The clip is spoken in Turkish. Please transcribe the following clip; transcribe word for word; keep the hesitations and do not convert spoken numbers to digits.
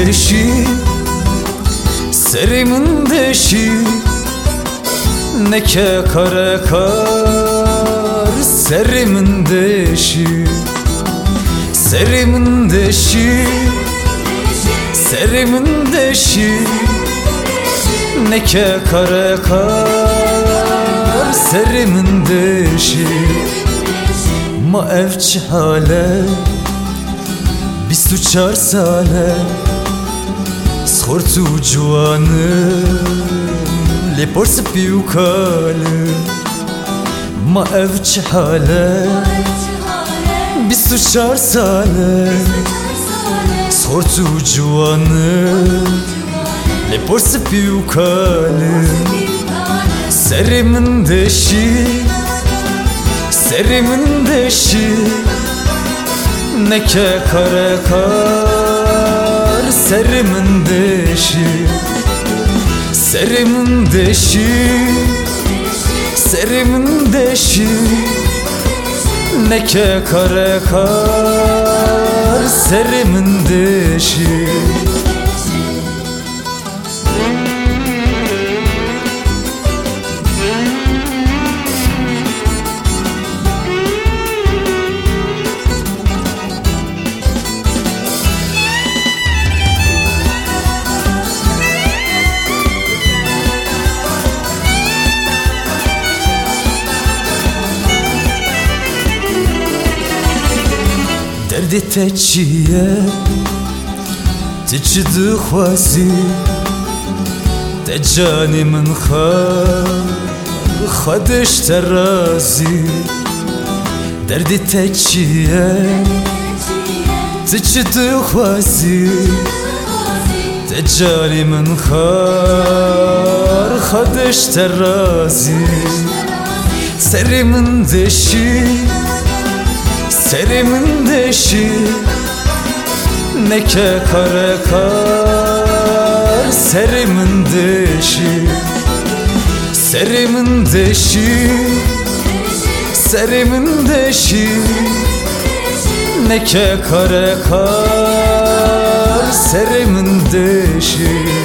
deşi, serimin deşi, neke kare kar, serimin deşi, serimin deşi, serimin deşi, neke kare kar, serimin deşi. Ma evçi hale بیست و چهار ساله سخورت و جوانم لپرس پیوکالم ما او چه حاله بیست و چهار ساله سخورت و جوانم لپرس پیوکالم serimin deşi serimin deşi neke kare kar serimin deşi serimin deşi serimin deşi neke kare kar serimin deşi. دردی ته چیه تی چی دخوازی ته جانی من خواه خودش ترازی دردی ته چیه تی چی دخوازی ته جانی من خواه خودش ترازی serimin deşi serimin deşi neke kare kar serimin deşi serimin deşi serimin deşi neke kare kar serimin deşi.